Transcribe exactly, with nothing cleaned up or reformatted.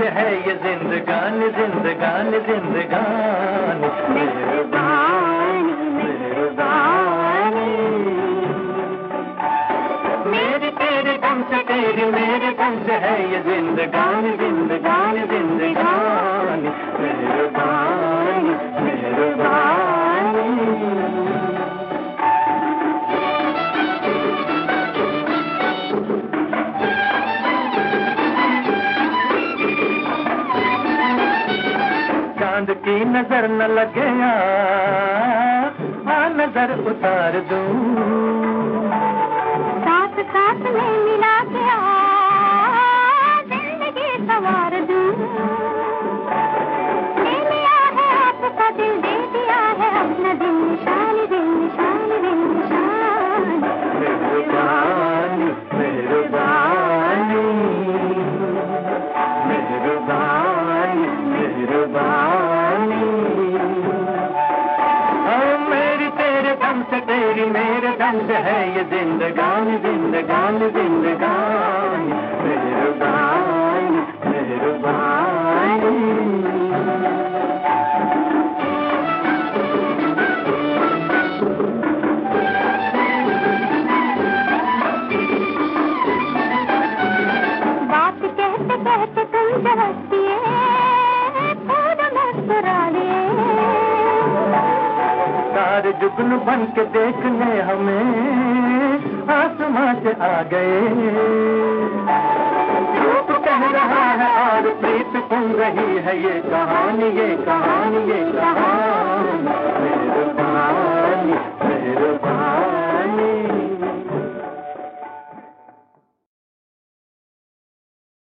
से है ये जिंदगानी जिंदगानी जिंदगानी मेहरबानी मेहरबानी मेरे तेरे गम से तेरे मेरे गम से है ये जिंदगानी जिंदगानी जिंदगानी मेहरबानी मेहरबानी। चांद की नजर न लगे आ नजर उतार दूं साथ साथ में मिला के आ जिंदगी संवार दूं ले लिया है आपका दिल दे दिया है अपना दिल निशान दिल निशान दिल निशान मेहरबानी मेहरबानी मेहरबानी मेहरबानी मेरी तेरे दम से तेरी मेरे दम से है ये जिंदगानी जिंदगानी जिंदगानी मेहरबानी मेहरबानी। बात कहते कहते तुम जो हंसती सारे जुगनू बन के देखने हमें आसमां से आ गए रूप कह रहा है और प्रीत सुन रही है ये कहानी ये कहानी ये कहानी मेरे